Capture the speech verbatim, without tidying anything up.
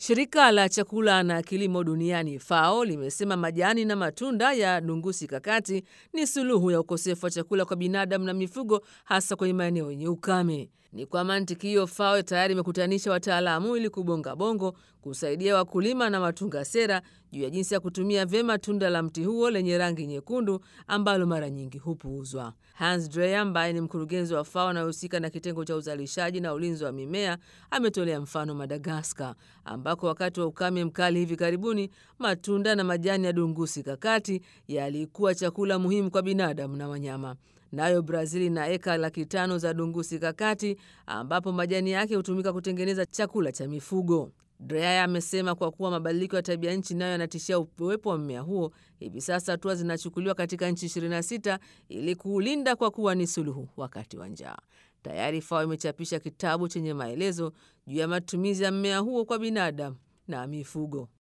Shirika la chakula na kilimo duniani FAO limesema majani na matunda ya dungusi kakati ni suluhu ya ukosefu wa chakula kwa binadamu na mifugo, hasa kwenye maeneo yenye ukame. Ni kwa mantiki hiyo FAO tayari imekutanisha wataalamu ili kubonga bongo kusaidia wakulima na watunga sera juu ya jinsi ya kutumia vyema tunda la mti huo lenye rangi nyekundu ambalo mara nyingi hupuuzwa. Hans Dreyer ambaye ni mkurugenzi wa FAO anayehusika na kitengo cha uzalishaji na ulinzi wa mimea ametolea mfano Madagaskar, ambako wakati wa ukame mkali hivi karibuni matunda na majani ya dungusi kakati yalikuwa chakula muhimu kwa binadamu na wanyama. Nayo Brazil na eka laki tano za dungusi kakati ambapo majani yake hutumika kutengeneza chakula cha mifugo. Dreyer amesema kwa kuwa mabadiliko ya tabia nchi nayo yanatishia uwepo wa mmea huo, hivi sasa hatua zinachukuliwa katika nchi ishirini na sita ili kuulinda kwa kuwa ni suluhu wakati wa njaa. Tayari FAO imechapisha kitabu chenye maelezo juu ya matumizi ya mmea huo kwa binadamu na mifugo.